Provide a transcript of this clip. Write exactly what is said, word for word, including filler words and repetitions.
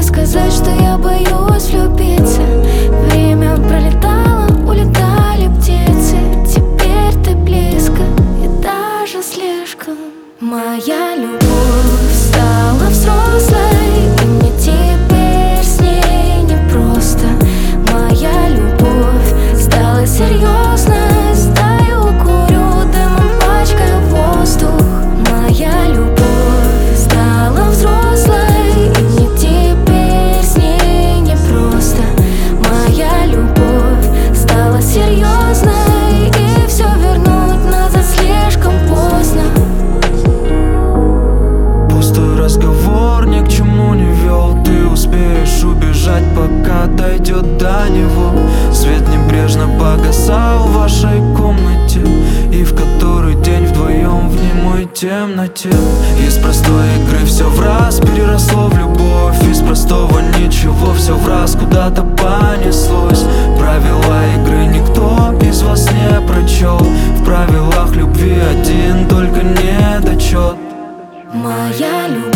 бы сказать, что я боюсь влюбиться. Время пролетало, улетали птицы. Теперь ты близко и даже слишком. Моя любовь стала взрослой, и мне теперь с ней непросто. Моя любовь стала серьезной, стою, курю дымом, пачкаю воздух. Моя любовь стала взрослой, и мне теперь с ней непросто. Моя любовь стала серьезной, и все вернуть назад слишком поздно. Пустой разговор ни к чему не вел. Ты успеешь убежать, пока дойдет до него. Свет небрежно погасал в вашей комнате, и в который день вдвоем в немой темноте. Из простой игры все в раз переросло в любовь. Из простого ничего все в раз куда-то понеслось. Правила игры никто из вас не прочел. В правилах любви один только недочет. Моя любовь